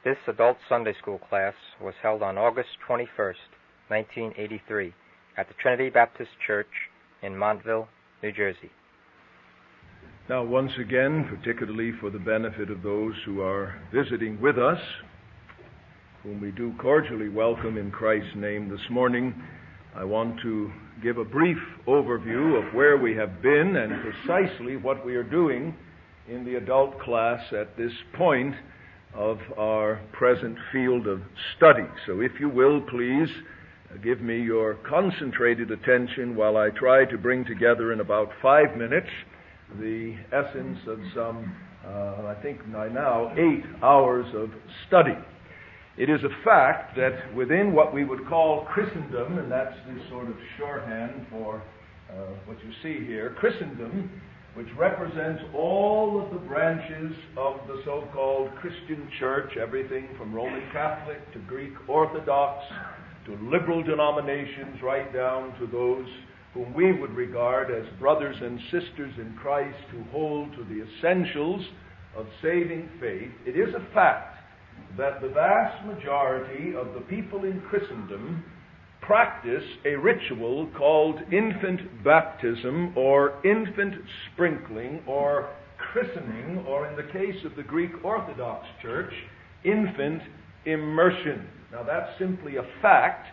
This adult Sunday school class was held on August 21st, 1983, at the Trinity Baptist Church in Montville, New Jersey. Now, once again, particularly for the benefit of those who are visiting with us, whom we do cordially welcome in Christ's name this morning, I want to give a brief overview of where we have been and precisely what we are doing in the adult class at this point of our present field of study. So if you will, please give me your concentrated attention while I try to bring together in about 5 minutes the essence of some, I think by now, 8 hours of study. It is a fact that within what we would call Christendom, and that's this sort of shorthand for what you see here, Christendom, which represents all of the branches of the so-called Christian church, everything from Roman Catholic to Greek Orthodox to liberal denominations, right down to those whom we would regard as brothers and sisters in Christ who hold to the essentials of saving faith. It is a fact that the vast majority of the people in Christendom practice a ritual called infant baptism or infant sprinkling or christening, or in the case of the Greek Orthodox Church, infant immersion. Now that's simply a fact.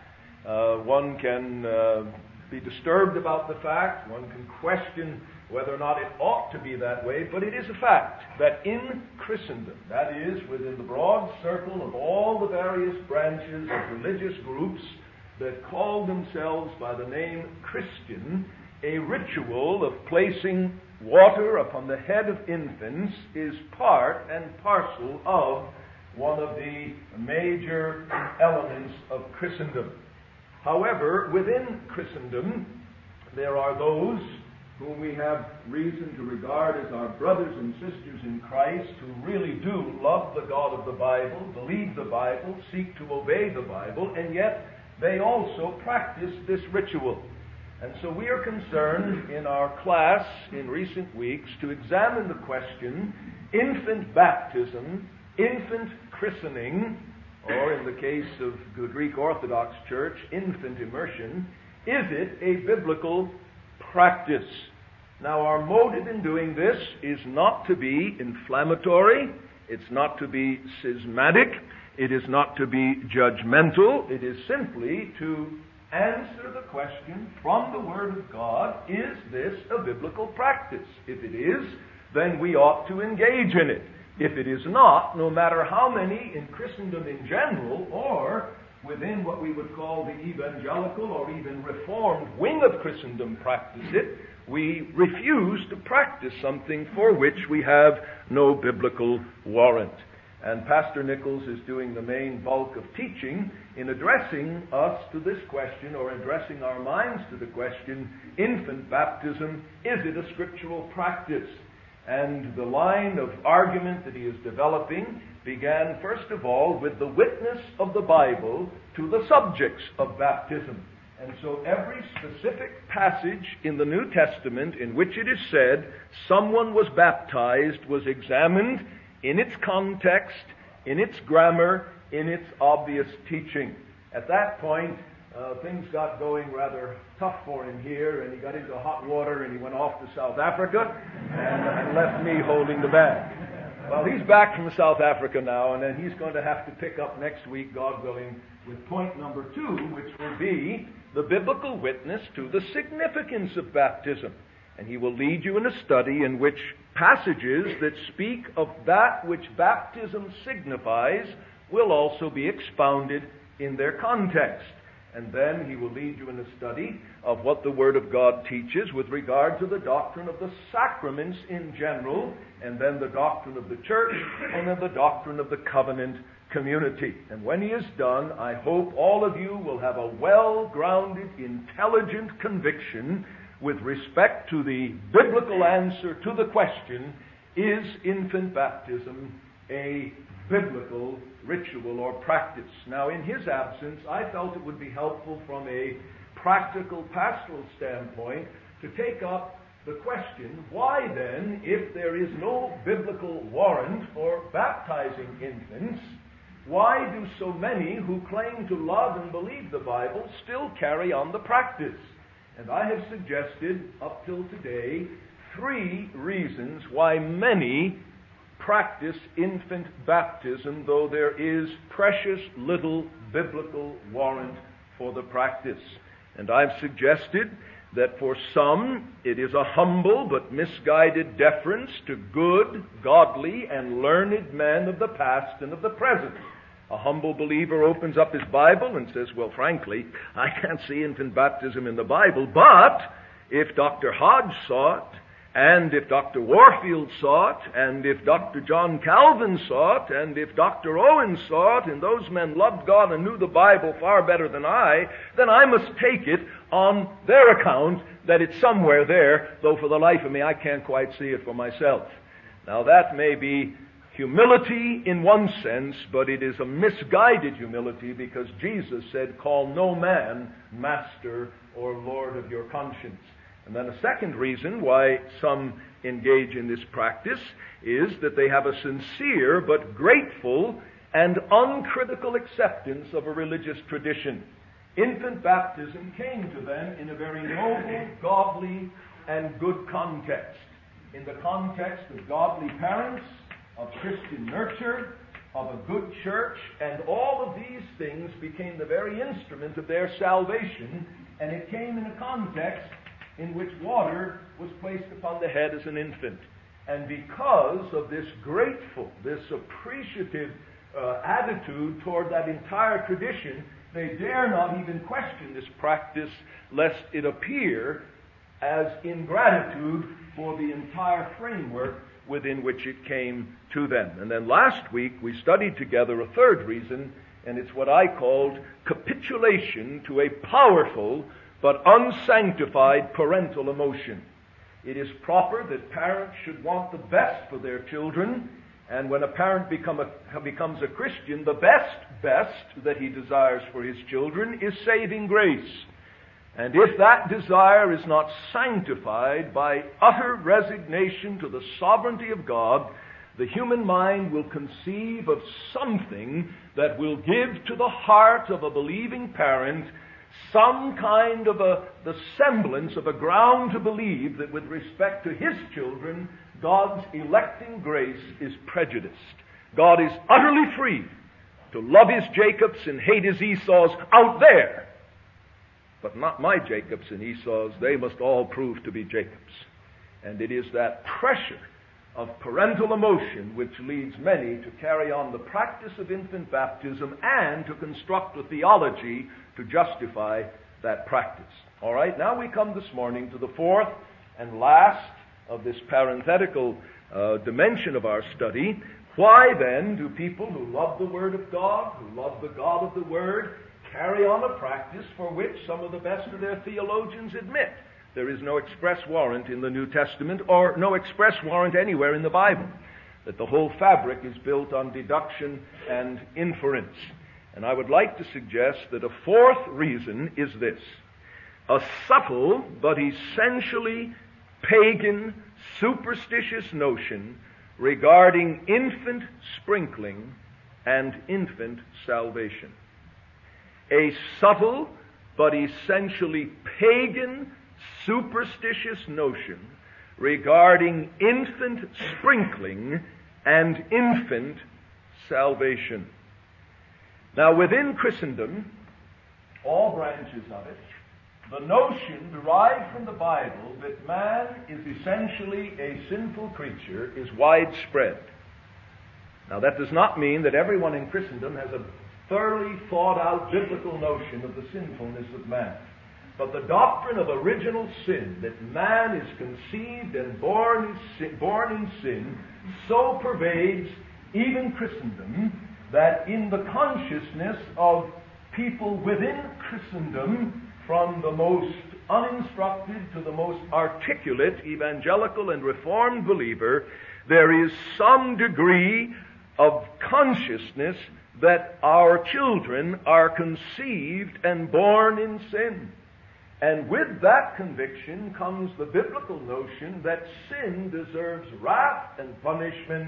One can be disturbed about the fact. One can question whether or not it ought to be that way, but it is a fact that in Christendom, that is, within the broad circle of all the various branches of religious groups that call themselves by the name Christian, a ritual of placing water upon the head of infants is part and parcel of one of the major elements of Christendom. However, within Christendom, there are those whom we have reason to regard as our brothers and sisters in Christ who really do love the God of the Bible, believe the Bible, seek to obey the Bible, and yet they also practice this ritual. And so we are concerned in our class in recent weeks to examine the question, infant baptism, infant christening, or in the case of the Greek Orthodox Church, infant immersion, is it a biblical practice? Now, our motive in doing this is not to be inflammatory, it's not to be schismatic, it is not to be judgmental, it is simply to answer the question from the Word of God, is this a biblical practice? If it is, then we ought to engage in it. If it is not, no matter how many in Christendom in general, or within what we would call the evangelical or even reformed wing of Christendom practice it, we refuse to practice something for which we have no biblical warrant. And Pastor Nichols is doing the main bulk of teaching in addressing us to this question, or addressing our minds to the question, infant baptism, is it a scriptural practice? And the line of argument that he is developing began, first of all, with the witness of the Bible to the subjects of baptism. And so every specific passage in the New Testament in which it is said someone was baptized was examined in its context, in its grammar, in its obvious teaching. At that point, things got going rather tough for him here, and he got into hot water, and he went off to South Africa and left me holding the bag. Well, he's back from South Africa now, and then he's going to have to pick up next week, God willing, with point number 2, which will be the biblical witness to the significance of baptism. And he will lead you in a study in which passages that speak of that which baptism signifies will also be expounded in their context. And then he will lead you in a study of what the Word of God teaches with regard to the doctrine of the sacraments in general, and then the doctrine of the church, and then the doctrine of the covenant community. And when he is done, I hope all of you will have a well-grounded, intelligent conviction with respect to the biblical answer to the question, is infant baptism a biblical ritual or practice? Now, in his absence, I felt it would be helpful from a practical pastoral standpoint to take up the question, why then, if there is no biblical warrant for baptizing infants, why do so many who claim to love and believe the Bible still carry on the practice? And I have suggested up till today 3 reasons why many practice infant baptism, though there is precious little biblical warrant for the practice. And I've suggested that for some it is a humble but misguided deference to good, godly, and learned men of the past and of the present. A humble believer opens up his Bible and says, well, frankly, I can't see infant baptism in the Bible, but if Dr. Hodge saw it, and if Dr. Warfield saw it, and if Dr. John Calvin saw it, and if Dr. Owen saw it, and those men loved God and knew the Bible far better than I, then I must take it on their account that it's somewhere there, though for the life of me I can't quite see it for myself. Now that may be humility in one sense, but it is a misguided humility because Jesus said, call no man master or Lord of your conscience. And then a second reason why some engage in this practice is that they have a sincere but grateful and uncritical acceptance of a religious tradition. Infant baptism came to them in a very noble, godly, and good context. In the context of godly parents, of Christian nurture, of a good church, and all of these things became the very instrument of their salvation, and it came in a context in which water was placed upon the head as an infant. And because of this grateful, this appreciative attitude toward that entire tradition, they dare not even question this practice lest it appear as ingratitude for the entire framework within which it came to them. And then last week we studied together a third reason, and it's what I called capitulation to a powerful but unsanctified parental emotion. It is proper that parents should want the best for their children, and when a parent becomes a Christian, the best that he desires for his children is saving grace. And if that desire is not sanctified by utter resignation to the sovereignty of God, the human mind will conceive of something that will give to the heart of a believing parent some kind of the semblance of a ground to believe that with respect to his children, God's electing grace is prejudiced. God is utterly free to love his Jacobs and hate his Esau's out there. But not my Jacobs and Esau's. They must all prove to be Jacobs. And it is that pressure of parental emotion which leads many to carry on the practice of infant baptism and to construct a theology to justify that practice. All right, now we come this morning to the fourth and last of this parenthetical dimension of our study. Why then do people who love the Word of God, who love the God of the Word, carry on a practice for which some of the best of their theologians admit there is no express warrant in the New Testament or no express warrant anywhere in the Bible, that the whole fabric is built on deduction and inference? And I would like to suggest that a fourth reason is this: a subtle but essentially pagan, superstitious notion regarding infant sprinkling and infant salvation. A subtle but essentially pagan, superstitious notion regarding infant sprinkling and infant salvation. Now, within Christendom, all branches of it, the notion derived from the Bible that man is essentially a sinful creature is widespread. Now, that does not mean that everyone in Christendom has a thoroughly thought-out biblical notion of the sinfulness of man. But the doctrine of original sin, that man is conceived and born in sin, so pervades even Christendom that in the consciousness of people within Christendom, from the most uninstructed to the most articulate evangelical and reformed believer, there is some degree of consciousness that our children are conceived and born in sin. And with that conviction comes the biblical notion that sin deserves wrath and punishment,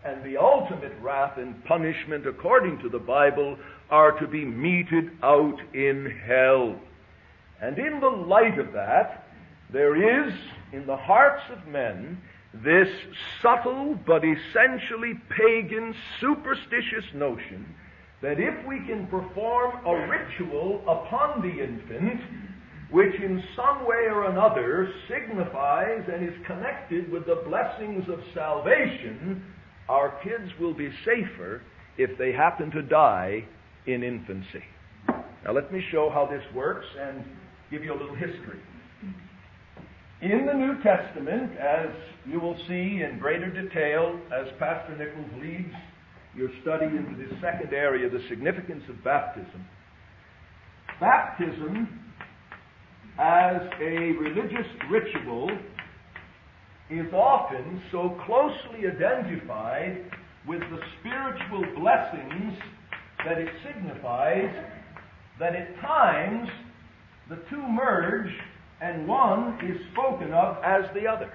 and the ultimate wrath and punishment, according to the Bible, are to be meted out in hell. And in the light of that, there is, in the hearts of men, this subtle but essentially pagan, superstitious notion that if we can perform a ritual upon the infant, which in some way or another signifies and is connected with the blessings of salvation, our kids will be safer if they happen to die in infancy. Now let me show how this works and give you a little history. In the New Testament, as you will see in greater detail as Pastor Nichols leads your study into this second area, the significance of baptism. Baptism as a religious ritual is often so closely identified with the spiritual blessings that it signifies that at times the two merge and one is spoken of as the other.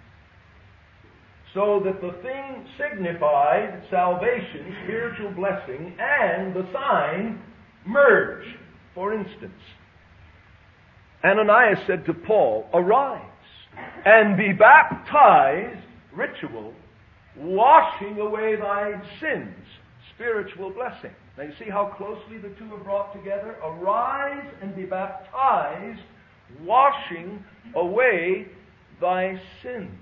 So that the thing signified, salvation, spiritual blessing, and the sign merge. For instance, Ananias said to Paul, "Arise and be baptized," ritual, "washing away thy sins," spiritual blessing. Now you see how closely the two are brought together? Arise and be baptized, washing away thy sins.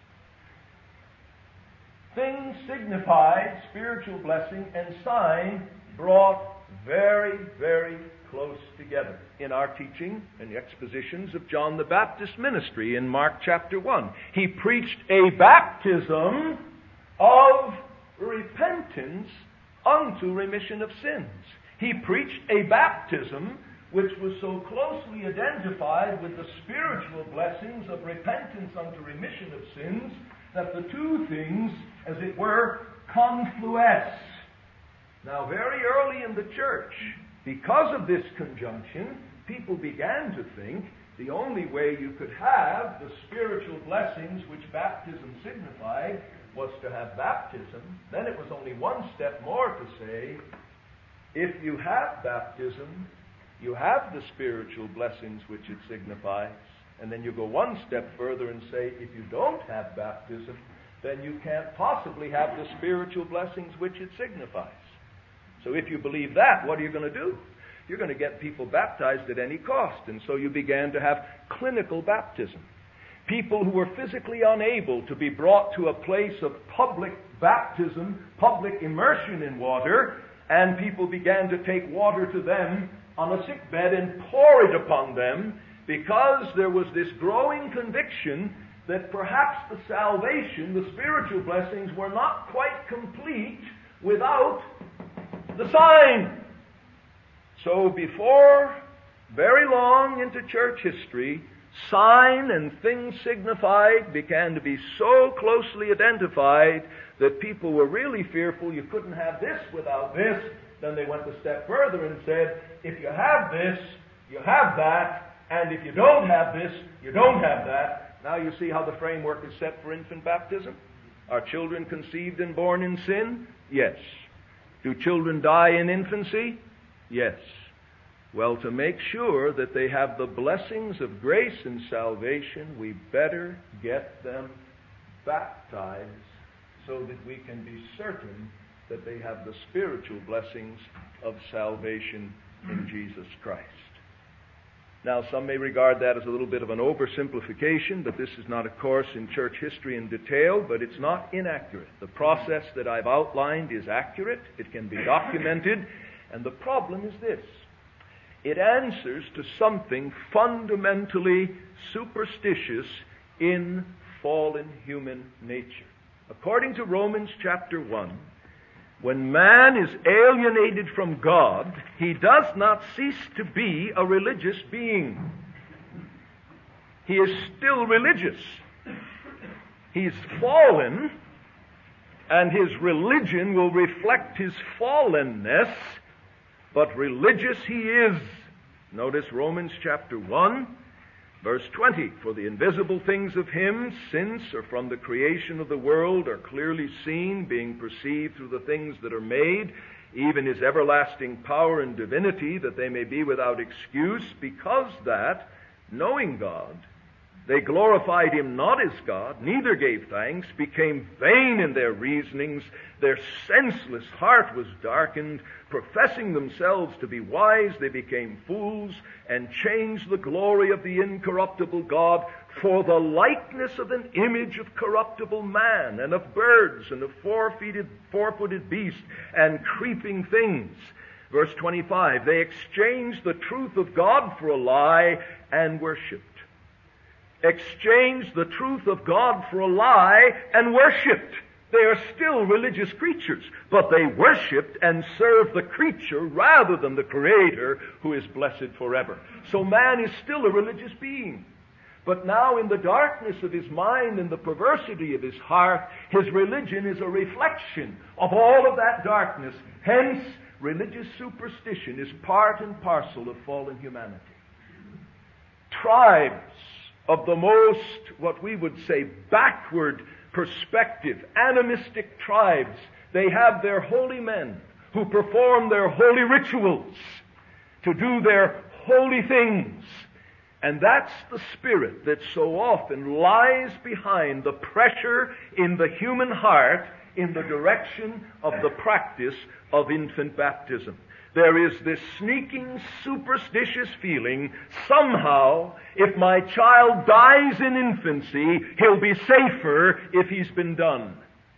Things signified, spiritual blessing, and sign brought very, very close together. In our teaching and the expositions of John the Baptist's ministry in Mark chapter 1, he preached a baptism of repentance unto remission of sins. He preached a baptism which was so closely identified with the spiritual blessings of repentance unto remission of sins that the two things, as it were, confluence. Now, very early in the church, because of this conjunction, people began to think the only way you could have the spiritual blessings which baptism signified was to have baptism. Then it was only one step more to say, if you have baptism, you have the spiritual blessings which it signifies. And then you go one step further and say, if you don't have baptism, then you can't possibly have the spiritual blessings which it signifies. So if you believe that, what are you going to do? You're going to get people baptized at any cost. And so you began to have clinical baptism. People who were physically unable to be brought to a place of public baptism, public immersion in water, and people began to take water to them on a sick bed and pour it upon them, because there was this growing conviction that perhaps the salvation, the spiritual blessings, were not quite complete without the sign. So before very long into church history, sign and things signified began to be so closely identified that people were really fearful you couldn't have this without this. Then they went a step further and said, if you have this, you have that, and if you don't have this, you don't have that. Now you see how the framework is set for infant baptism? Are children conceived and born in sin? Yes. Do children die in infancy? Yes. Well, to make sure that they have the blessings of grace and salvation, we better get them baptized so that we can be certain that they have the spiritual blessings of salvation in Jesus Christ. Now, some may regard that as a little bit of an oversimplification, but this is not a course in church history in detail, but it's not inaccurate. The process that I've outlined is accurate. It can be documented. And the problem is this. It answers to something fundamentally superstitious in fallen human nature. According to Romans chapter 1, when man is alienated from God, he does not cease to be a religious being. He is still religious. He's fallen, and his religion will reflect his fallenness, but religious he is. Notice Romans chapter 1. Verse 20, for the invisible things of him, since or from the creation of the world, are clearly seen, being perceived through the things that are made, even his everlasting power and divinity, that they may be without excuse, because that, knowing God, they glorified him not as God, neither gave thanks, became vain in their reasonings, their senseless heart was darkened, professing themselves to be wise, they became fools, and changed the glory of the incorruptible God for the likeness of an image of corruptible man, and of birds, and of four-footed beasts, and creeping things. Verse 25, they exchanged the truth of God for a lie, and worshipped. Exchanged the truth of God for a lie and worshipped. They are still religious creatures, but they worshipped and served the creature rather than the Creator, who is blessed forever. So man is still a religious being. But now in the darkness of his mind and the perversity of his heart, his religion is a reflection of all of that darkness. Hence, religious superstition is part and parcel of fallen humanity. Tribes of the most, what we would say, backward perspective, animistic tribes, they have their holy men who perform their holy rituals, to do their holy things. And that's the spirit that so often lies behind the pressure in the human heart in the direction of the practice of infant baptism. There is this sneaking, superstitious feeling, somehow, if my child dies in infancy, he'll be safer if he's been done.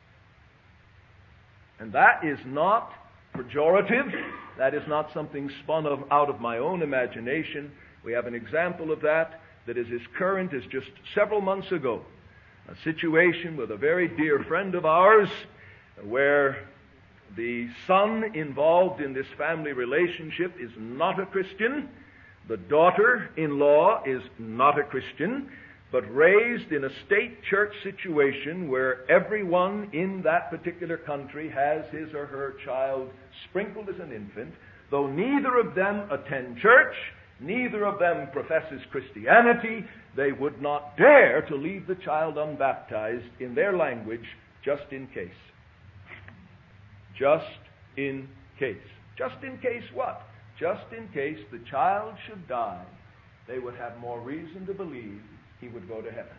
And that is not pejorative. That is not something spun out of my own imagination. We have an example of that is as current as just several months ago. A situation with a very dear friend of ours where the son involved in this family relationship is not a Christian. The daughter-in-law is not a Christian, but raised in a state church situation where everyone in that particular country has his or her child sprinkled as an infant. Though neither of them attend church, neither of them professes Christianity, they would not dare to leave the child unbaptized in their language, just in case. Just in case. Just in case what? Just in case the child should die, they would have more reason to believe he would go to heaven.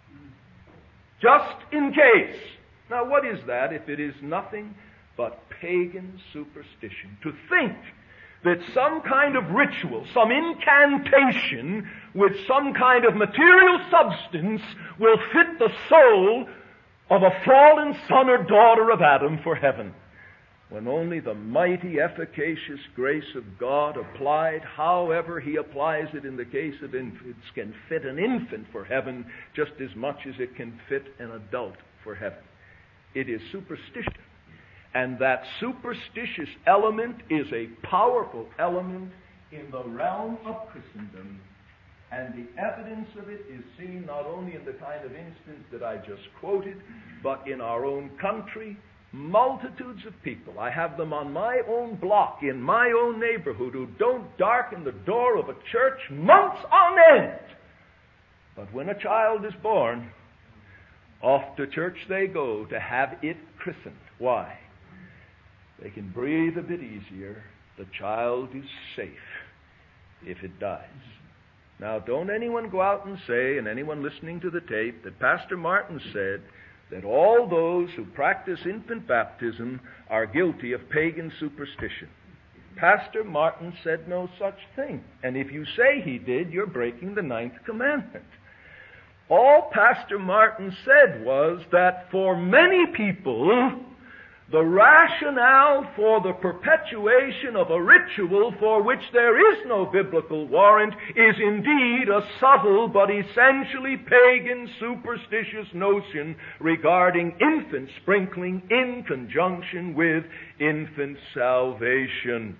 Just in case. Now what is that if it is nothing but pagan superstition? To think that some kind of ritual, some incantation with some kind of material substance will fit the soul of a fallen son or daughter of Adam for heaven, when only the mighty, efficacious grace of God applied, however he applies it in the case of infants, can fit an infant for heaven just as much as it can fit an adult for heaven. It is superstition. And that superstitious element is a powerful element in the realm of Christendom. And the evidence of it is seen not only in the kind of instance that I just quoted, but in our own country. Multitudes of people, I have them on my own block, in my own neighborhood, who don't darken the door of a church months on end. But when a child is born, off to church they go to have it christened. Why? They can breathe a bit easier. The child is safe if it dies. Now, don't anyone go out and say, and anyone listening to the tape, that Pastor Martin said that all those who practice infant baptism are guilty of pagan superstition. Pastor Martin said no such thing. And if you say he did, you're breaking the 9th commandment. All Pastor Martin said was that for many people, the rationale for the perpetuation of a ritual for which there is no biblical warrant is indeed a subtle but essentially pagan superstitious notion regarding infant sprinkling in conjunction with infant salvation.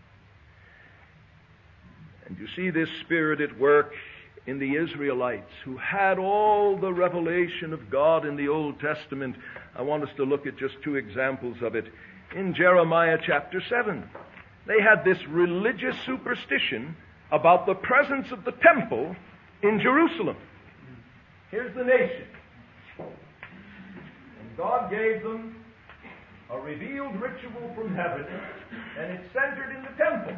And you see this spirit at work in the Israelites who had all the revelation of God in the Old Testament. I want us to look at just 2 examples of it. In Jeremiah chapter 7, they had this religious superstition about the presence of the temple in Jerusalem. Here's the nation. And God gave them a revealed ritual from heaven, and it's centered in the temple.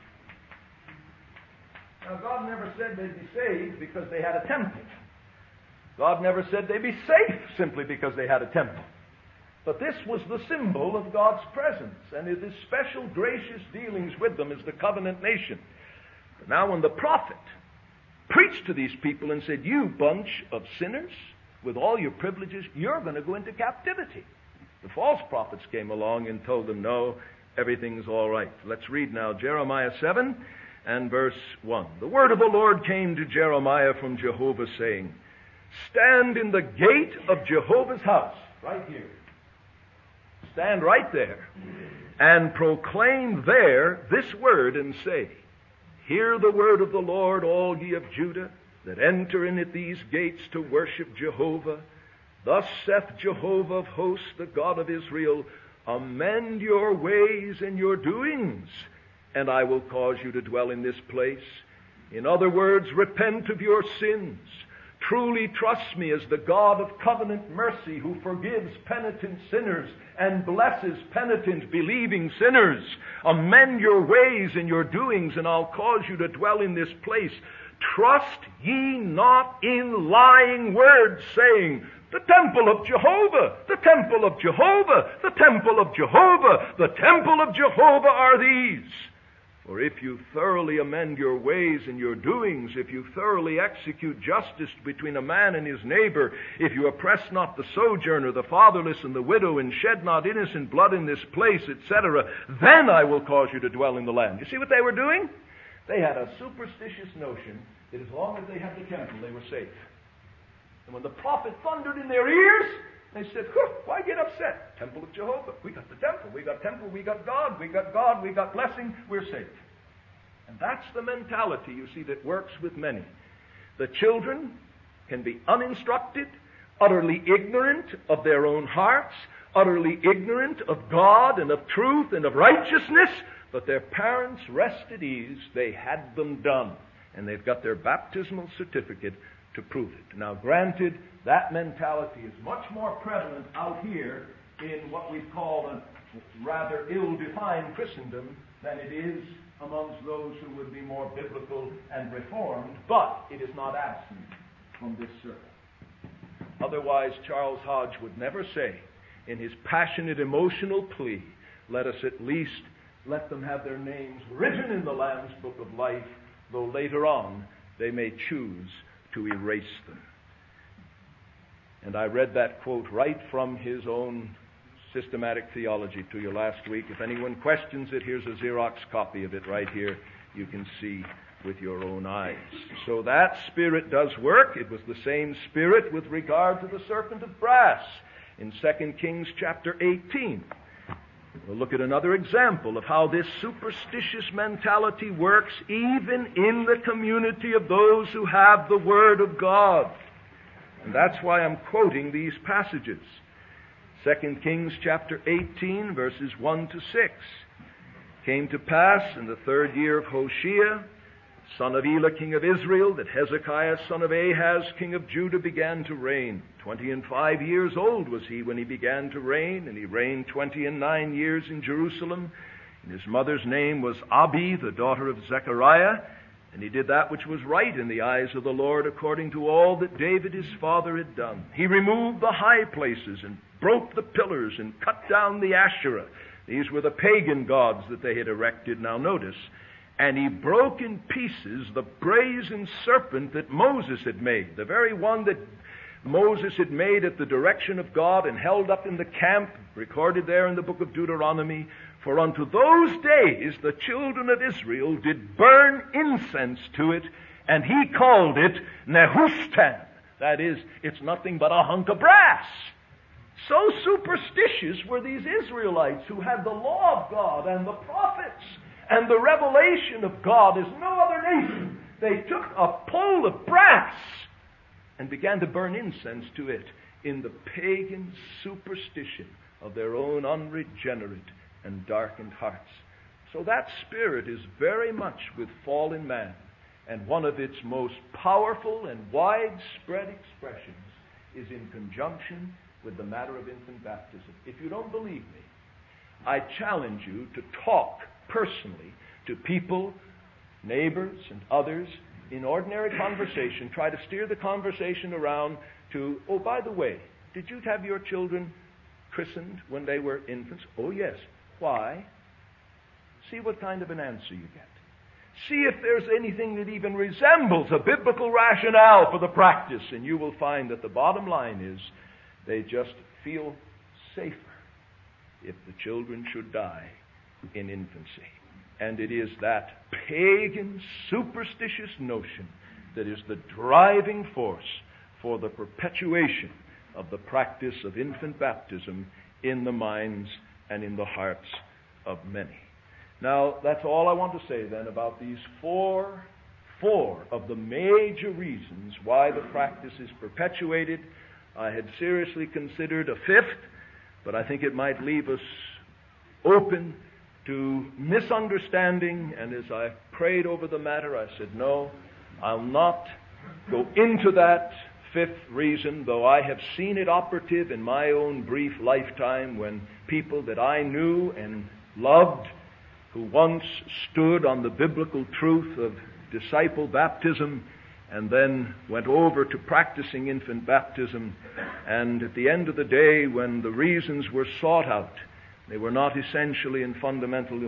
Now, God never said they'd be saved because they had a temple. God never said they'd be safe simply because they had a temple. But this was the symbol of God's presence, and it is special gracious dealings with them as the covenant nation. But now when the prophet preached to these people and said, you bunch of sinners with all your privileges, you're going to go into captivity. The false prophets came along and told them, no, everything's all right. Let's read now Jeremiah 7 and verse 1. The word of the Lord came to Jeremiah from Jehovah, saying, stand in the gate of Jehovah's house, right here. Stand right there, and proclaim there this word, and say, hear the word of the Lord, all ye of Judah, that enter in at these gates to worship Jehovah. Thus saith Jehovah of hosts, the God of Israel, amend your ways and your doings, and I will cause you to dwell in this place. In other words, repent of your sins. Truly trust me as the God of covenant mercy, who forgives penitent sinners and blesses penitent believing sinners. Amend your ways and your doings, and I'll cause you to dwell in this place. Trust ye not in lying words, saying, the temple of Jehovah, the temple of Jehovah, the temple of Jehovah, the temple of Jehovah are these. For if you thoroughly amend your ways and your doings, if you thoroughly execute justice between a man and his neighbor, if you oppress not the sojourner, the fatherless, and the widow, and shed not innocent blood in this place, etc., then I will cause you to dwell in the land. You see what they were doing? They had a superstitious notion that as long as they had the temple, they were safe. And when the prophet thundered in their ears, they said, why get upset? Temple of Jehovah. We got the temple. We got temple. We got God. We got God. We got blessing. We're safe. And that's the mentality, you see, that works with many. The children can be uninstructed, utterly ignorant of their own hearts, utterly ignorant of God and of truth and of righteousness, but their parents rest at ease. They had them done. And they've got their baptismal certificate to prove it. Now, granted, that mentality is much more prevalent out here in what we call a rather ill-defined Christendom than it is amongst those who would be more biblical and reformed, but it is not absent from this circle. Otherwise, Charles Hodge would never say, in his passionate emotional plea, let us at least let them have their names written in the Lamb's Book of Life, though later on they may choose to erase them. And I read that quote right from his own systematic theology to you last week. If anyone questions it, here's a Xerox copy of it right here. You can see with your own eyes. So that spirit does work. It was the same spirit with regard to the serpent of brass in 2 Kings chapter 18. We'll look at another example of how this superstitious mentality works even in the community of those who have the Word of God. And that's why I'm quoting these passages. 2 Kings chapter 18, verses 1 to 6. Came to pass in the 3rd year of Hoshea, son of Elah, king of Israel, that Hezekiah, son of Ahaz, king of Judah, began to reign. 25 years old was he when he began to reign, and he reigned 29 years in Jerusalem. And his mother's name was Abi, the daughter of Zechariah. And he did that which was right in the eyes of the Lord, according to all that David his father had done. He removed the high places and broke the pillars and cut down the Asherah. These were the pagan gods that they had erected. Now notice, and he broke in pieces the brazen serpent that Moses had made, the very one that Moses had made at the direction of God and held up in the camp, recorded there in the book of Deuteronomy. For unto those days the children of Israel did burn incense to it, and he called it Nehushtan. That is, it's nothing but a hunk of brass. So superstitious were these Israelites who had the law of God and the prophets and the revelation of God as no other nation. They took a pole of brass and began to burn incense to it in the pagan superstition of their own unregenerate and darkened hearts. So that spirit is very much with fallen man. And one of its most powerful and widespread expressions is in conjunction with the matter of infant baptism. If you don't believe me, I challenge you to talk personally to people, neighbors and others, in ordinary conversation. Try to steer the conversation around to, oh, by the way, did you have your children christened when they were infants? Oh, yes. Why? See what kind of an answer you get. See if there's anything that even resembles a biblical rationale for the practice, and you will find that the bottom line is they just feel safer if the children should die in infancy. And it is that pagan, superstitious notion that is the driving force for the perpetuation of the practice of infant baptism in the minds and in the hearts of many. Now, that's all I want to say then about these four of the major reasons why the practice is perpetuated. I had seriously considered a fifth, but I think it might leave us open to misunderstanding, and as I prayed over the matter, I said, no, I'll not go into that fifth reason, though I have seen it operative in my own brief lifetime when people that I knew and loved, who once stood on the biblical truth of disciple baptism and then went over to practicing infant baptism, and at the end of the day, when the reasons were sought out, they were not essentially and fundamentally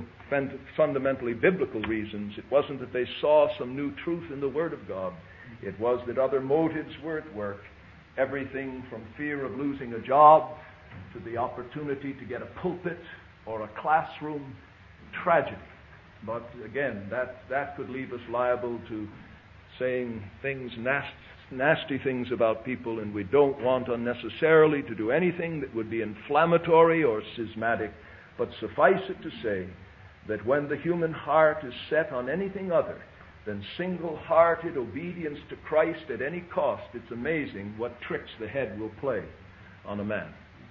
biblical reasons. It wasn't that they saw some new truth in the Word of God. It was that other motives were at work. Everything from fear of losing a job to the opportunity to get a pulpit or a classroom. Tragedy. But again, that could leave us liable to saying things, nasty things about people, and we don't want unnecessarily to do anything that would be inflammatory or schismatic. But suffice it to say that when the human heart is set on anything other than single-hearted obedience to Christ at any cost, it's amazing what tricks the head will play on a man.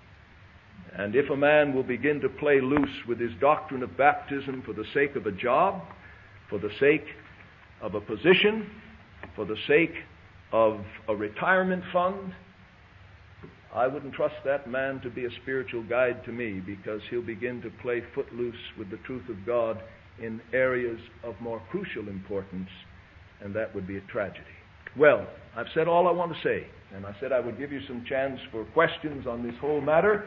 And if a man will begin to play loose with his doctrine of baptism for the sake of a job, for the sake of a position, for the sake of a retirement fund, I wouldn't trust that man to be a spiritual guide to me, because he'll begin to play footloose with the truth of God in areas of more crucial importance, and that would be a tragedy. Well, I've said all I want to say, and I said I would give you some chance for questions on this whole matter.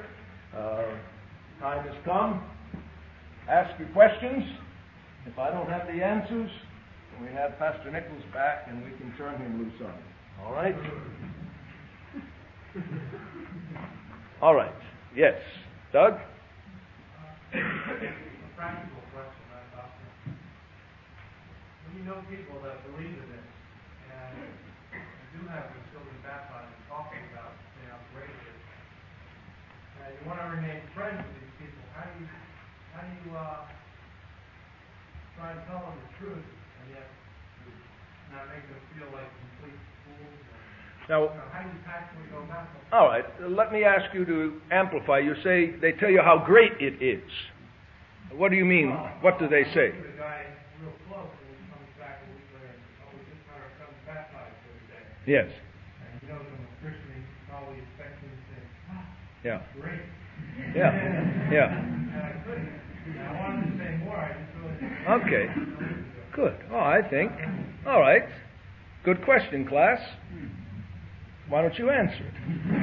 Time has come. Ask your questions. If I don't have the answers, we have Pastor Nichols back and we can turn him loose on it. All right? All right. Yes. Doug? A practical question I thought. When you know people that believe in this and you do have your children baptized and talking about how great it is, and you want to remain friends with these people, how do you try and tell them the truth and yet not make them feel like complete fools? Now, how do you practically go about it? all right, let me ask you to amplify. You say they tell you how great it is. What do you mean? What do they say? The guy real close, and he comes back a week later and says, we just got our son baptized every day. Yes. And he knows I'm a Christian, he's probably expecting to say, Yeah. great. Yeah. Yeah. And I couldn't. And I wanted to say more, I just really Okay. Good. Oh, I think. All right. Good question, class. Why don't you answer it?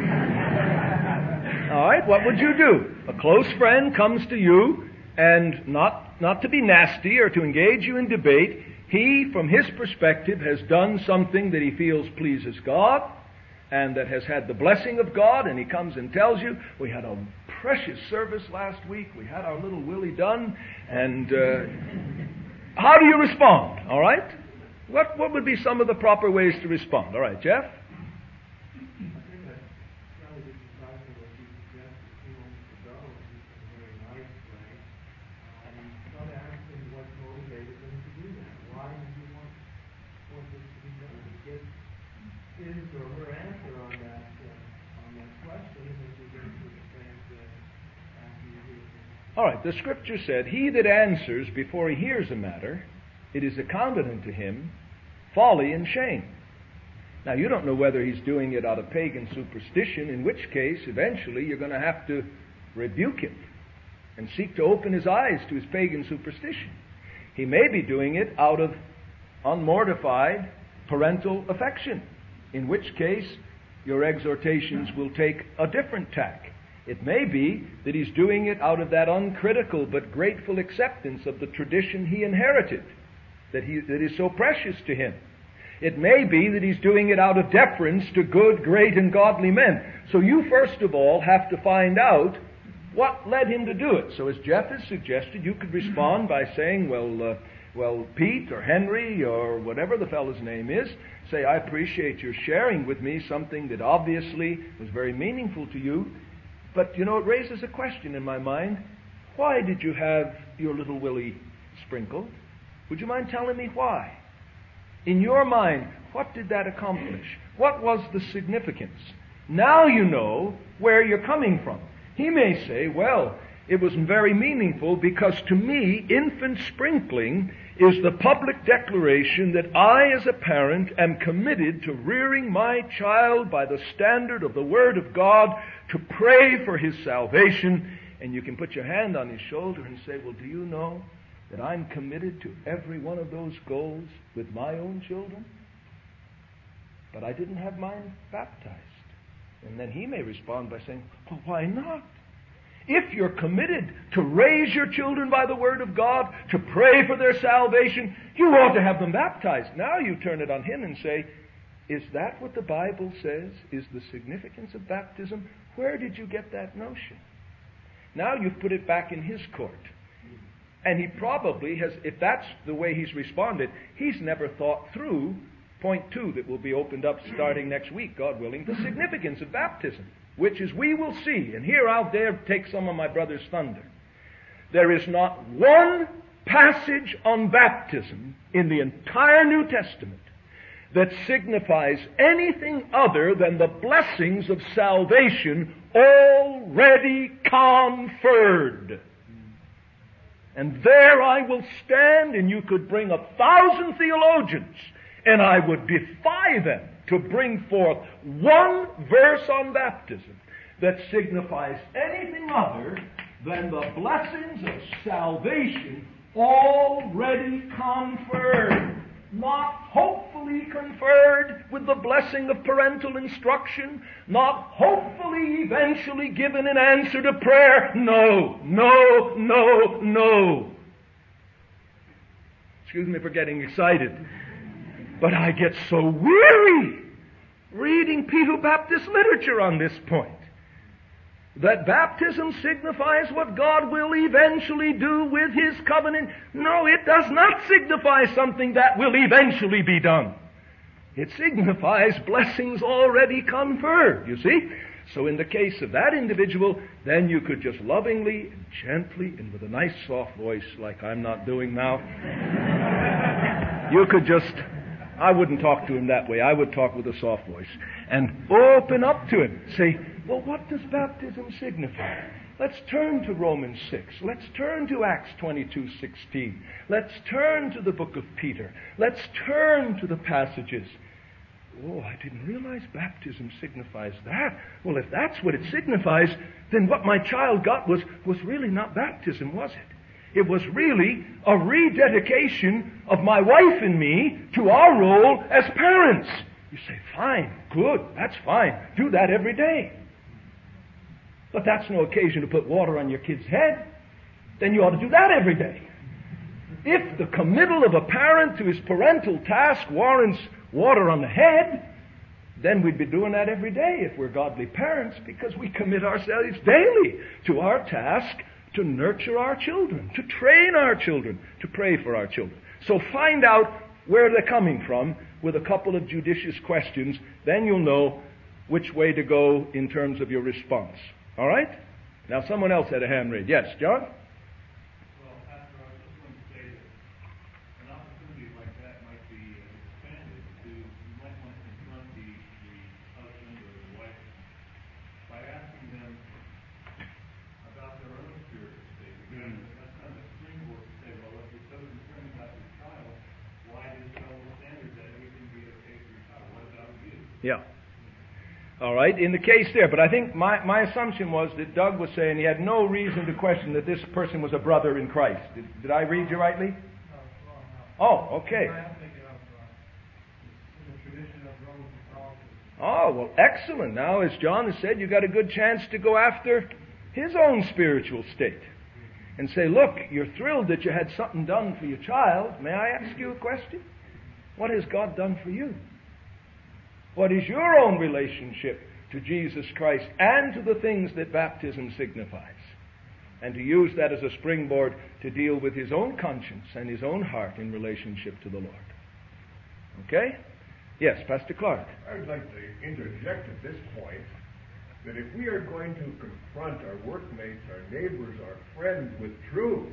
All right. What would you do? A close friend comes to you, and not to be nasty or to engage you in debate, he, from his perspective, has done something that he feels pleases God and that has had the blessing of God, and he comes and tells you, we had a precious service last week, we had our little Willie done, and how do you respond? All right? What would be some of the proper ways to respond? All right, Jeff? All right, the Scripture said, he that answers before he hears a matter, it is accounted unto him folly and shame. Now, you don't know whether he's doing it out of pagan superstition, in which case, eventually, you're going to have to rebuke him and seek to open his eyes to his pagan superstition. He may be doing it out of unmortified parental affection, in which case, your exhortations will take a different tack. It may be that he's doing it out of that uncritical but grateful acceptance of the tradition he inherited, that is so precious to him. It may be that he's doing it out of deference to good, great, and godly men. So you first of all have to find out what led him to do it. So as Jeff has suggested, you could respond by saying, well, Pete or Henry or whatever the fellow's name is, say, I appreciate your sharing with me something that obviously was very meaningful to you. But, it raises a question in my mind. Why did you have your little Willie sprinkled? Would you mind telling me why? In your mind, what did that accomplish? What was the significance? Now you know where you're coming from. He may say, well, it was very meaningful because to me, infant sprinkling is the public declaration that I as a parent am committed to rearing my child by the standard of the Word of God, to pray for his salvation. And you can put your hand on his shoulder and say, well, do you know that I'm committed to every one of those goals with my own children? But I didn't have mine baptized. And then he may respond by saying, well, why not? If you're committed to raise your children by the Word of God, to pray for their salvation, you ought to have them baptized. Now you turn it on him and say, is that what the Bible says is the significance of baptism? Where did you get that notion? Now you've put it back in his court. And he probably has, if that's the way he's responded, he's never thought through point 2 that will be opened up starting next week, God willing, the significance of baptism, which is we will see. And here I'll dare take some of my brother's thunder. There is not one passage on baptism in the entire New Testament that signifies anything other than the blessings of salvation already conferred. And there I will stand, and you could bring 1,000 theologians, and I would defy them to bring forth one verse on baptism that signifies anything other than the blessings of salvation already conferred. Not hopefully conferred with the blessing of parental instruction, not hopefully eventually given in answer to prayer. No, no, no, no. Excuse me for getting excited, but I get so weary reading Peter Baptist literature on this point. That baptism signifies what God will eventually do with His covenant. No, it does not signify something that will eventually be done. It signifies blessings already conferred, you see. So in the case of that individual, then you could just lovingly and gently and with a nice soft voice, like I'm not doing now, you could just, I wouldn't talk to him that way. I would talk with a soft voice and open up to him. Say, well, what does baptism signify? Let's turn to Romans 6. Let's turn to Acts 22:16. Let's turn to the book of Peter. Let's turn to the passages. Oh, I didn't realize baptism signifies that. Well, if that's what it signifies, then what my child got was really not baptism, was it? It was really a rededication of my wife and me to our role as parents. You say, fine, good, that's fine. Do that every day. But that's no occasion to put water on your kid's head. Then you ought to do that every day. If the committal of a parent to his parental task warrants water on the head, then we'd be doing that every day if we're godly parents, because we commit ourselves daily to our task to nurture our children, to train our children, to pray for our children. So find out where they're coming from with a couple of judicious questions. Then you'll know which way to go in terms of your response. All right? Now someone else had a hand raised. Yes, John? Well, Pastor, I was just going to say that an opportunity like that might be expanded to, you might want to confront the husband or the wife by asking them about their own spiritual state. Because that's not a springboard to say, well, if you're so concerned about your child, why did you tell the standard that every Yeah. All right, in the case there. But I think my assumption was that Doug was saying he had no reason to question that this person was a brother in Christ. Did I read you rightly? No, it's wrong. No. Oh, okay. I am thinking of the tradition of Roman Catholicism. Oh, well, excellent. Now, as John has said, you've got a good chance to go after his own spiritual state and say, look, you're thrilled that you had something done for your child. May I ask you a question? What has God done for you? What is your own relationship to Jesus Christ and to the things that baptism signifies? And to use that as a springboard to deal with his own conscience and his own heart in relationship to the Lord. Okay? Yes, Pastor Clark. I would like to interject at this point that if we are going to confront our workmates, our neighbors, our friends with truth,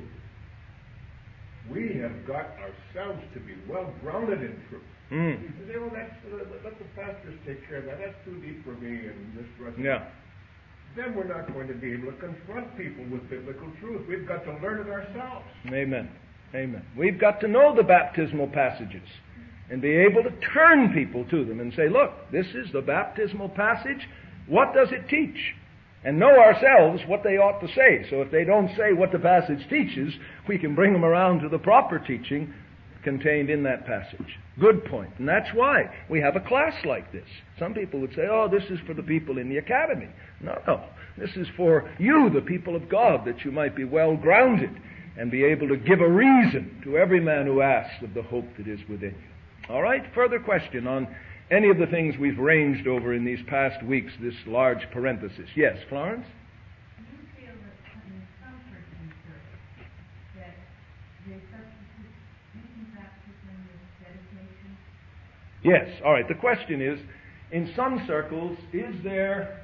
we have got ourselves to be well grounded in truth. You say, well, let the pastors take care of that. That's too deep for me and this rest. Yeah. Then we're not going to be able to confront people with biblical truth. We've got to learn it ourselves. Amen. Amen. We've got to know the baptismal passages and be able to turn people to them and say, look, this is the baptismal passage. What does it teach? And know ourselves what they ought to say. So if they don't say what the passage teaches, we can bring them around to the proper teaching contained in that passage. Good point. And that's why we have a class like this. Some people would say, oh, this is for the people in the academy. No. This is for you, the people of God, that you might be well grounded and be able to give a reason to every man who asks of the hope that is within you. All right? Further question on any of the things we've ranged over in these past weeks, this large parenthesis. Yes, Florence? Do you feel that in some Christian churches that they substitute infant baptism with dedication? Yes. All right. The question is, in some circles, is there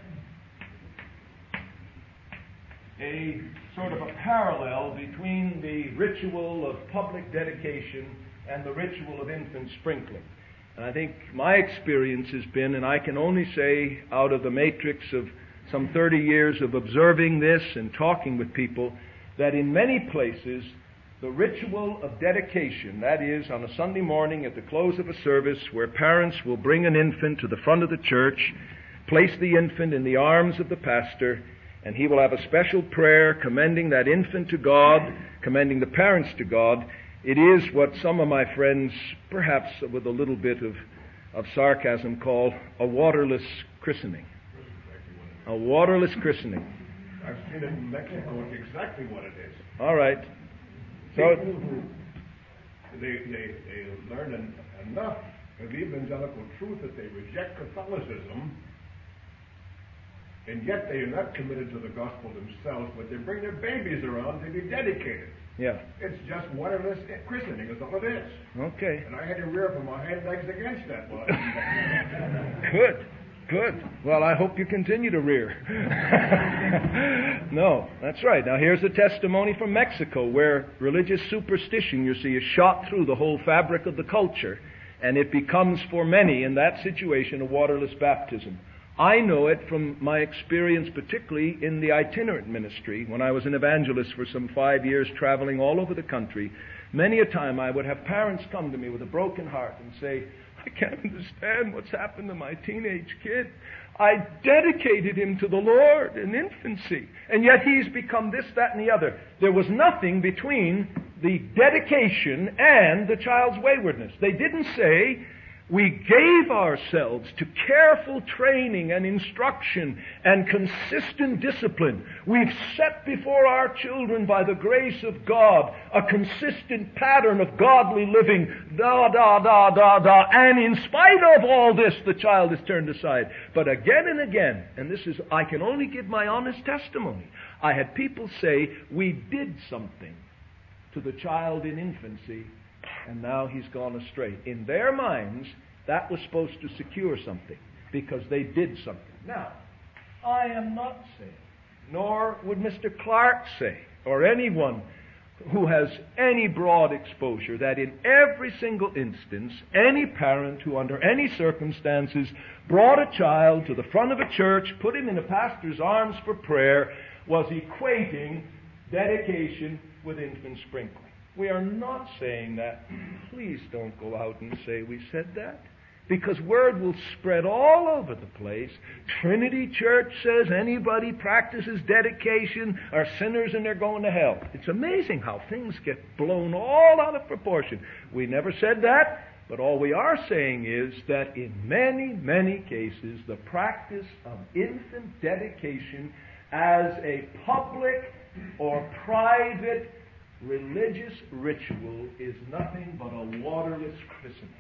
a sort of a parallel between the ritual of public dedication and the ritual of infant sprinkling? And I think my experience has been, and I can only say out of the matrix of some 30 years of observing this and talking with people, that in many places the ritual of dedication, that is, on a Sunday morning at the close of a service where parents will bring an infant to the front of the church, place the infant in the arms of the pastor, and he will have a special prayer commending that infant to God, commending the parents to God. It is what some of my friends, perhaps with a little bit of sarcasm, call a waterless christening. A waterless christening. I've seen it in Mexico. It's exactly what it is. All right. So people who they learn enough of evangelical truth that they reject Catholicism, and yet they are not committed to the gospel themselves, but they bring their babies around to be dedicated. Yeah. It's just waterless christening is all it is. Okay. And I had to rear from my hind legs against that one. Good. Well, I hope you continue to rear. No, that's right. Now, here's a testimony from Mexico where religious superstition, you see, is shot through the whole fabric of the culture, and it becomes for many in that situation a waterless baptism. I know it from my experience, particularly in the itinerant ministry, when I was an evangelist for some 5 years traveling all over the country. Many a time I would have parents come to me with a broken heart and say, I can't understand what's happened to my teenage kid. I dedicated him to the Lord in infancy, and yet he's become this, that, and the other. There was nothing between the dedication and the child's waywardness. They didn't say, we gave ourselves to careful training and instruction and consistent discipline. We've set before our children, by the grace of God, a consistent pattern of godly living, and in spite of all this, the child is turned aside. But again and again, and this is, I can only give my honest testimony, I had people say, we did something to the child in infancy, and now he's gone astray. In their minds, that was supposed to secure something, because they did something. Now, I am not saying, nor would Mr. Clark say, or anyone who has any broad exposure, that in every single instance, any parent who under any circumstances brought a child to the front of a church, put him in a pastor's arms for prayer, was equating dedication with infant sprinkling. We are not saying that. Please don't go out and say we said that. because word will spread all over the place. Trinity Church says anybody practices dedication are sinners and they're going to hell. It's amazing how things get blown all out of proportion. We never said that, but all we are saying is that in many, many cases, the practice of infant dedication as a public or private religious ritual is nothing but a waterless christening.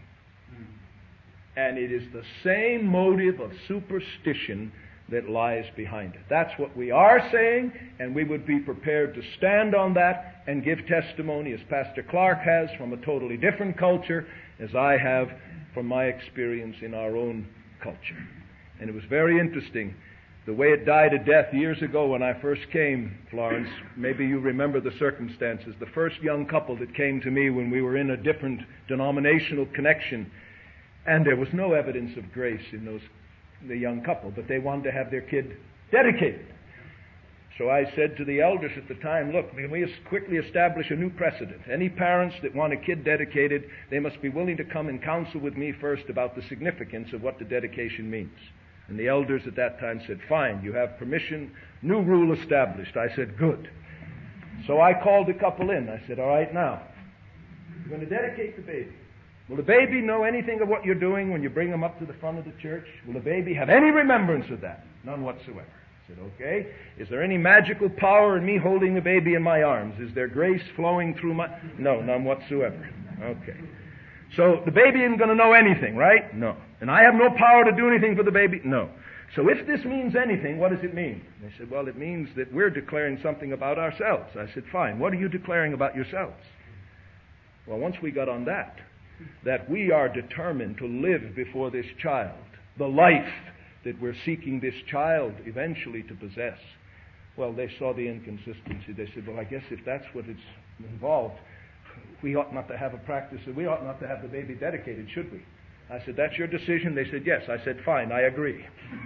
And it is the same motive of superstition that lies behind it. That's what we are saying, and we would be prepared to stand on that and give testimony, as Pastor Clark has from a totally different culture, as I have from my experience in our own culture. And it was very interesting, the way it died a death years ago when I first came, Florence. Maybe you remember the circumstances. The first young couple that came to me when we were in a different denominational connection, and there was no evidence of grace in the young couple, but they wanted to have their kid dedicated. So I said to the elders at the time, look, we quickly establish a new precedent. Any parents that want a kid dedicated, they must be willing to come and counsel with me first about the significance of what the dedication means. And the elders at that time said, fine, you have permission, new rule established. I said, good. So I called the couple in. I said, all right, now, you're going to dedicate the baby. Will the baby know anything of what you're doing when you bring him up to the front of the church? Will the baby have any remembrance of that? None whatsoever. I said, okay. Is there any magical power in me holding the baby in my arms? Is there grace flowing through my... No, none whatsoever. Okay. So the baby isn't going to know anything, right? No. And I have no power to do anything for the baby? No. So if this means anything, what does it mean? They said, well, it means that we're declaring something about ourselves. I said, fine. What are you declaring about yourselves? Well, once we got on that we are determined to live before this child, the life that we're seeking this child eventually to possess. Well, they saw the inconsistency. They said, well, I guess if that's what is involved, we ought not to have a practice, we ought not to have the baby dedicated, should we? I said, that's your decision? They said, yes. I said, fine, I agree.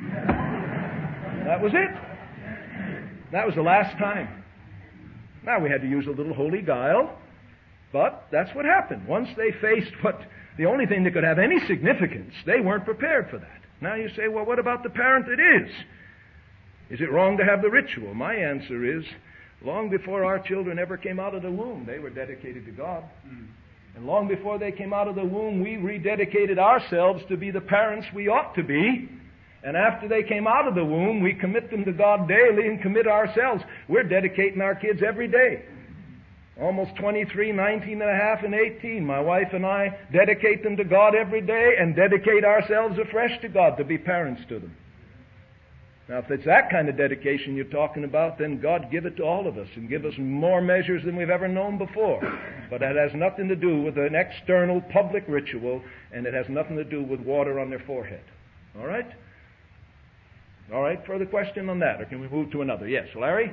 That was it. That was the last time. Now we had to use a little holy guile, but that's what happened. Once they faced the only thing that could have any significance, they weren't prepared for that. Now you say, well, what about the parent that is? Is it wrong to have the ritual? My answer is, long before our children ever came out of the womb, they were dedicated to God. And long before they came out of the womb, we rededicated ourselves to be the parents we ought to be. And after they came out of the womb, we commit them to God daily and commit ourselves. We're dedicating our kids every day. Almost 23, 19 and a half, and 18. My wife and I dedicate them to God every day and dedicate ourselves afresh to God to be parents to them. Now, if it's that kind of dedication you're talking about, then God give it to all of us and give us more measures than we've ever known before. But that has nothing to do with an external public ritual, and it has nothing to do with water on their forehead. All right? All right, further question on that, or can we move to another? Yes, Larry?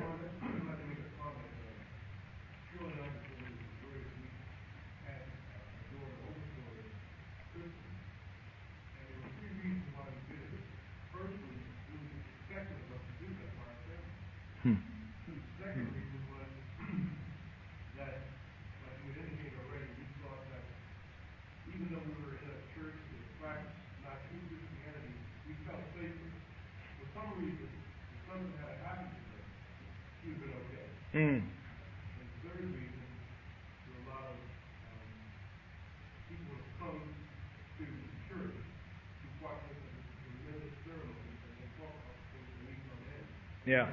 Second reason was that, like you had indicated already, we thought that even though we were in a church that practiced not true Christianity, we felt safer. For some reason, if something had happened to her, she would have been okay. And the third reason, there were a lot of people who come to the church to practice the religious ceremonies and they talk about things that we come in. Yeah.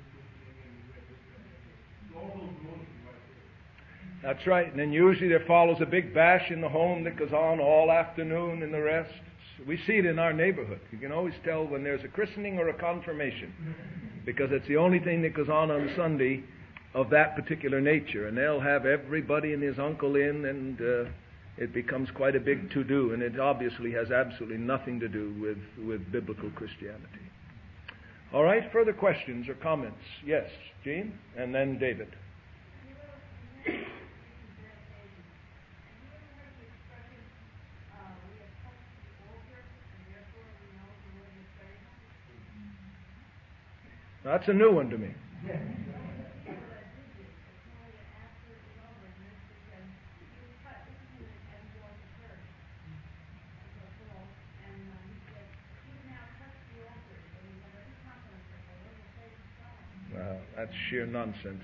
All those emotions right there. That's right. And then usually there follows a big bash in the home that goes on all afternoon and the rest. We see it in our neighborhood. You can always tell when there's a christening or a confirmation because it's the only thing that goes on Sunday of that particular nature. And they'll have everybody and his uncle in, and it becomes quite a big to-do. And it obviously has absolutely nothing to do with biblical Christianity. All right, further questions or comments? Yes, Jean, and then David. That's a new one to me. That's sheer nonsense.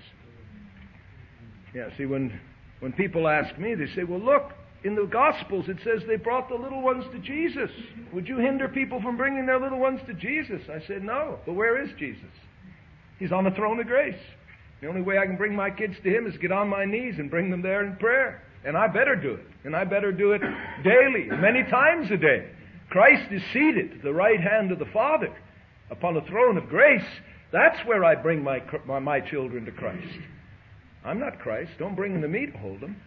Yeah, see, when people ask me, they say, well, look, in the Gospels it says they brought the little ones to Jesus. Would you hinder people from bringing their little ones to Jesus? I said, no. But where is Jesus? He's on the throne of grace. The only way I can bring my kids to Him is get on my knees and bring them there in prayer. And I better do it. And I better do it daily, many times a day. Christ is seated at the right hand of the Father upon the throne of grace. That's where I bring my children to Christ. I'm not Christ. Don't bring them to me to hold them.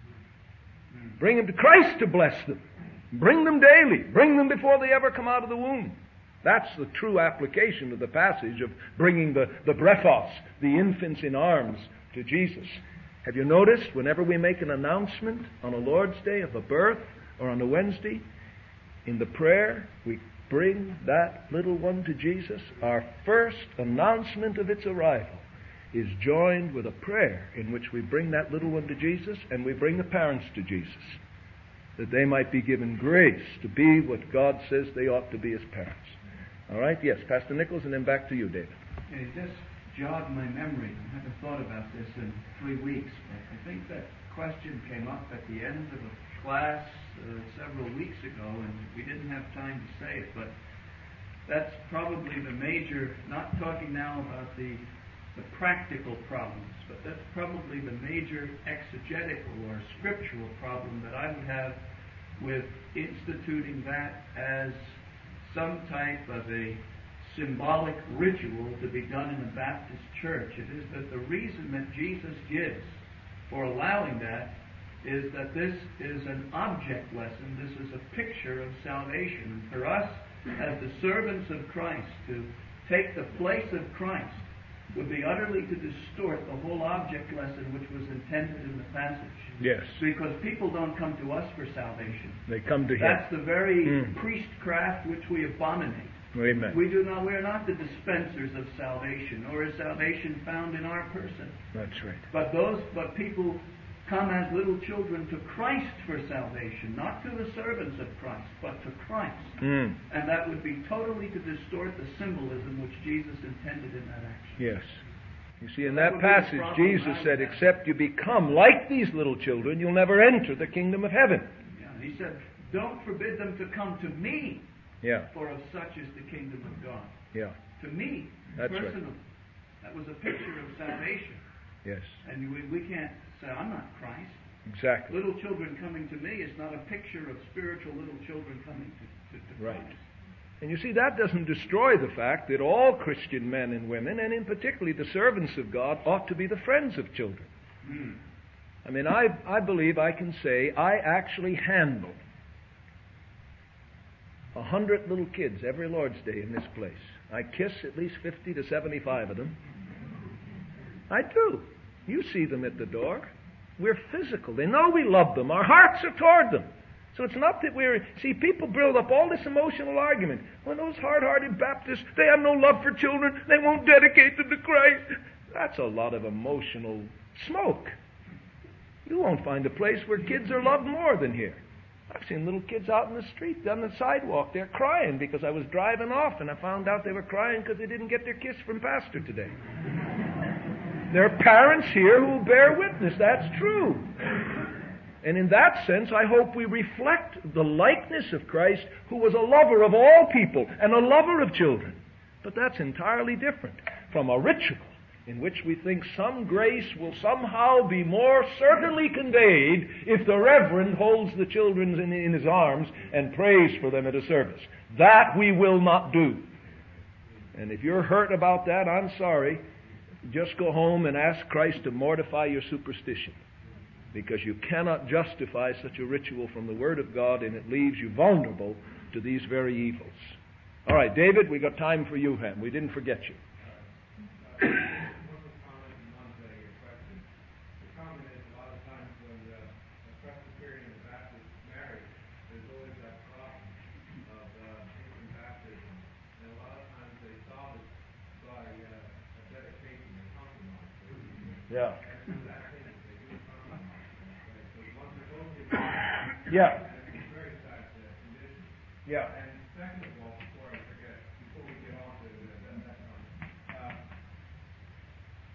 Bring them to Christ to bless them. Bring them daily. Bring them before they ever come out of the womb. That's the true application of the passage of bringing the brephos, the infants in arms, to Jesus. Have you noticed whenever we make an announcement on a Lord's Day of a birth or on a Wednesday, in the prayer we bring that little one to Jesus? Our first announcement of its arrival is joined with a prayer in which we bring that little one to Jesus, and we bring the parents to Jesus, that they might be given grace to be what God says they ought to be as parents. All right? Yes, Pastor Nichols, and then back to you, David. It just jogged my memory. I haven't thought about this in 3 weeks, but I think that question came up at the end of a class several weeks ago, and we didn't have time to say it, but that's probably the major, not talking now about the practical problems, but that's probably the major exegetical or scriptural problem that I would have with instituting that as some type of a symbolic ritual to be done in a Baptist church. It is that the reason that Jesus gives for allowing that is that this is an object lesson. This is a picture of salvation. And for us, as the servants of Christ, to take the place of Christ would be utterly to distort the whole object lesson which was intended in the passage. Yes. Because people don't come to us for salvation. They come to Him. That's the very priestcraft which we abominate. Amen. We are not the dispensers of salvation, nor is salvation found in our person. That's right. But people come as little children to Christ for salvation, not to the servants of Christ, but to Christ. And that would be totally to distort the symbolism which Jesus intended in that action. Yes. You see, in that passage, Jesus said, except you become like these little children, you'll never enter the kingdom of heaven. Yeah, He said, don't forbid them to come to me, for of such is the kingdom of God. Yeah. To me, that's personally. Right. That was a picture of salvation. Yes. And we can't say, I'm not Christ. Exactly. Little children coming to me is not a picture of spiritual little children coming to right. Christ. And you see, that doesn't destroy the fact that all Christian men and women, and in particularly the servants of God, ought to be the friends of children. I mean, I believe I can say I actually handle 100 little kids every Lord's Day in this place. I kiss at least 50 to 75 of them. I do. You see them at the door. We're physical. They know we love them. Our hearts are toward them. So it's not that see, people build up all this emotional argument. Well, those hard-hearted Baptists, they have no love for children. They won't dedicate them to Christ. That's a lot of emotional smoke. You won't find a place where kids are loved more than here. I've seen little kids out in the street, on the sidewalk. They're crying because I was driving off and I found out they were crying because they didn't get their kiss from Pastor today. There are parents here who will bear witness. That's true. And in that sense, I hope we reflect the likeness of Christ, who was a lover of all people and a lover of children. But that's entirely different from a ritual in which we think some grace will somehow be more certainly conveyed if the reverend holds the children in his arms and prays for them at a service. That we will not do. And if you're hurt about that, I'm sorry. Just go home and ask Christ to mortify your superstition, because you cannot justify such a ritual from the Word of God, and it leaves you vulnerable to these very evils. All right, David, we got time for you, Ham. We didn't forget you. Yeah. Yeah. Yeah. And second of all, before we get on to that,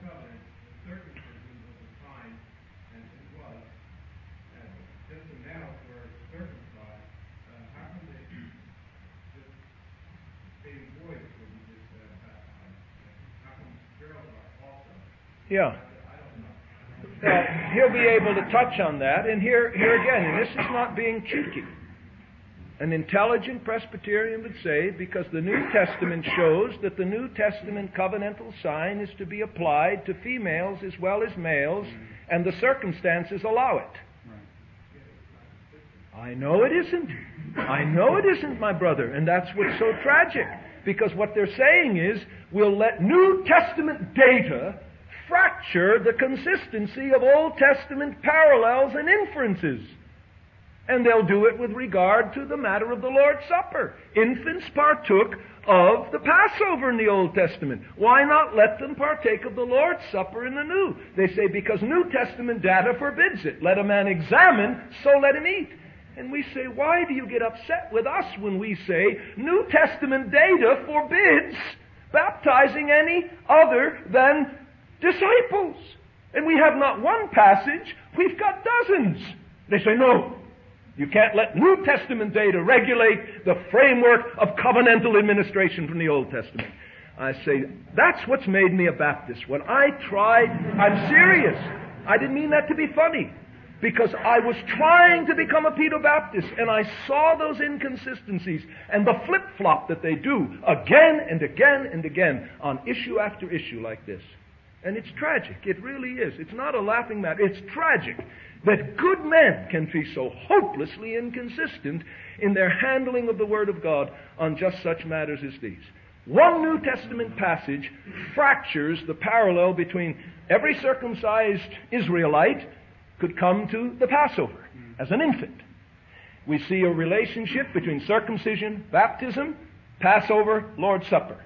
covenant, circumcision was a sign, and it was. And just the males were circumcised. How come they just baby boys wouldn't just baptized? How come girls are also? Yeah. I don't know. Well, he'll be able to touch on that. And here again, and this is not being cheeky. An intelligent Presbyterian would say, because the New Testament shows that the New Testament covenantal sign is to be applied to females as well as males, and the circumstances allow it. I know it isn't. I know it isn't, my brother, and that's what's so tragic. Because what they're saying is, we'll let New Testament data fracture the consistency of Old Testament parallels and inferences. And they'll do it with regard to the matter of the Lord's Supper. Infants partook of the Passover in the Old Testament. Why not let them partake of the Lord's Supper in the New? They say, because New Testament data forbids it. Let a man examine, so let him eat. And we say, why do you get upset with us when we say New Testament data forbids baptizing any other than disciples? And we have not one passage, we've got dozens. They say, no, you can't let New Testament data regulate the framework of covenantal administration from the Old Testament. I say, that's what's made me a Baptist. When I try, I'm serious. I didn't mean that to be funny. Because I was trying to become a Pedo-Baptist, and I saw those inconsistencies and the flip-flop that they do again and again and again on issue after issue like this. And it's tragic. It really is. It's not a laughing matter. It's tragic that good men can be so hopelessly inconsistent in their handling of the Word of God on just such matters as these. One New Testament passage fractures the parallel between every circumcised Israelite could come to the Passover as an infant. We see a relationship between circumcision, baptism, Passover, Lord's Supper.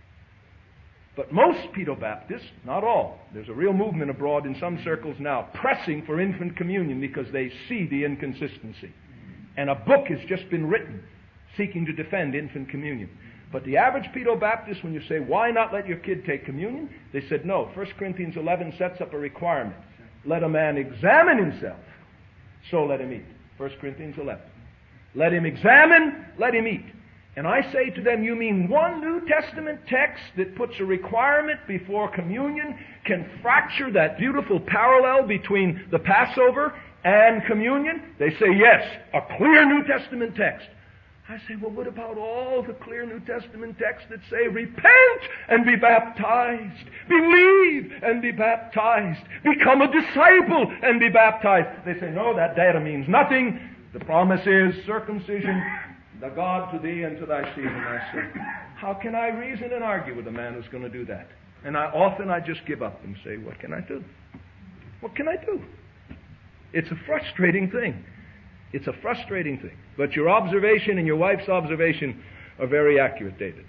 But most Pedo-Baptists, not all, there's a real movement abroad in some circles now pressing for infant communion because they see the inconsistency. And a book has just been written seeking to defend infant communion. But the average Pedo-Baptist, when you say, why not let your kid take communion? They said, no, 1 Corinthians 11 sets up a requirement. Let a man examine himself, so let him eat. 1 Corinthians 11. Let him examine, let him eat. And I say to them, you mean one New Testament text that puts a requirement before communion can fracture that beautiful parallel between the Passover and communion? They say, yes, a clear New Testament text. I say, well, what about all the clear New Testament texts that say, repent and be baptized, believe and be baptized, become a disciple and be baptized? They say, no, that data means nothing. The promise is circumcision, the God to thee and to thy seed. And I say, how can I reason and argue with a man who's going to do that? And I just give up and say, what can I do? What can I do? It's a frustrating thing. It's a frustrating thing. But your observation and your wife's observation are very accurate, David.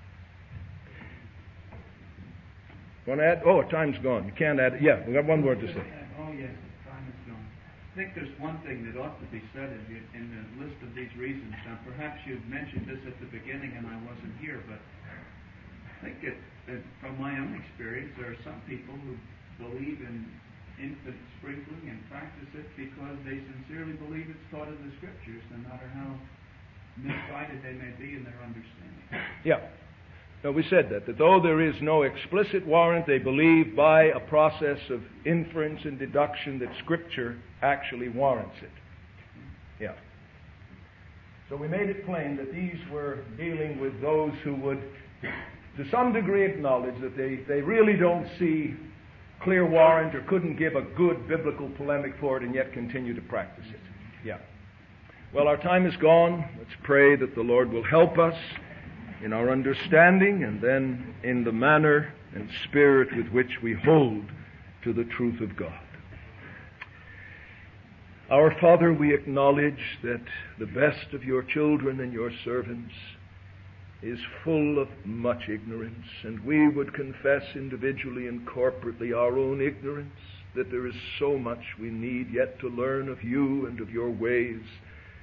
Want to add? Oh, time's gone. You can't add. Yeah, we got one word to say. Oh, yes, time is gone. I think there's one thing that ought to be said in the list of these reasons. Now, perhaps you mentioned this at the beginning and I wasn't here, but I think from my own experience, there are some people who believe in infant sprinkling and practice it because they sincerely believe it's taught in the Scriptures, no matter how misguided they may be in their understanding. Yeah. No, we said that though there is no explicit warrant, they believe by a process of inference and deduction that Scripture actually warrants it. Yeah. So we made it plain that these were dealing with those who would, to some degree, acknowledge that they really don't see clear warrant or couldn't give a good biblical polemic for it and yet continue to practice it. Yeah. Well, our time is gone. Let's pray that the Lord will help us in our understanding and then in the manner and spirit with which we hold to the truth of God. Our Father, we acknowledge that the best of your children and your servants is full of much ignorance, and we would confess individually and corporately our own ignorance, that there is so much we need yet to learn of you and of your ways.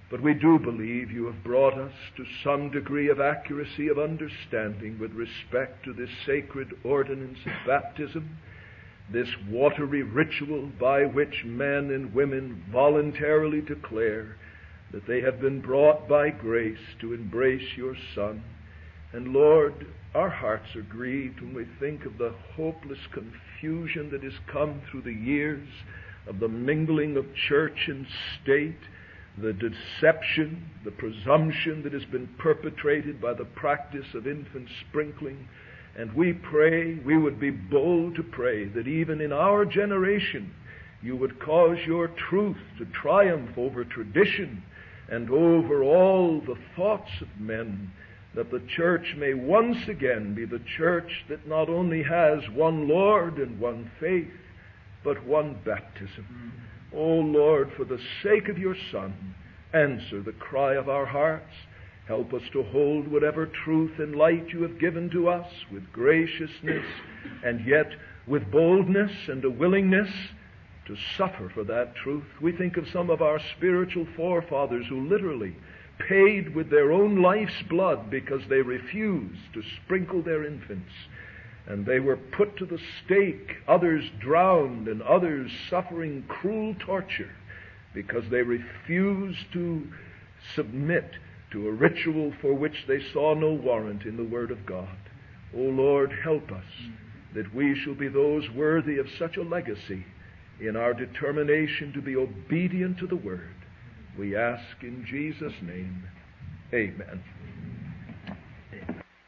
But we do believe you have brought us to some degree of accuracy of understanding with respect to this sacred ordinance of baptism, this watery ritual by which men and women voluntarily declare that they have been brought by grace to embrace your Son. And Lord, our hearts are grieved when we think of the hopeless confusion that has come through the years of the mingling of church and state, the deception, the presumption that has been perpetrated by the practice of infant sprinkling. And we pray, we would be bold to pray, that even in our generation you would cause your truth to triumph over tradition and over all the thoughts of men, that the church may once again be the church that not only has one Lord and one faith, but one baptism. O Lord, for the sake of your Son, answer the cry of our hearts. Help us to hold whatever truth and light you have given to us with graciousness and yet with boldness and a willingness to suffer for that truth. We think of some of our spiritual forefathers who literally paid with their own life's blood because they refused to sprinkle their infants. And they were put to the stake, others drowned, and others suffering cruel torture because they refused to submit to a ritual for which they saw no warrant in the Word of God. O Lord, help us that we shall be those worthy of such a legacy in our determination to be obedient to the Word. We ask in Jesus' name, amen.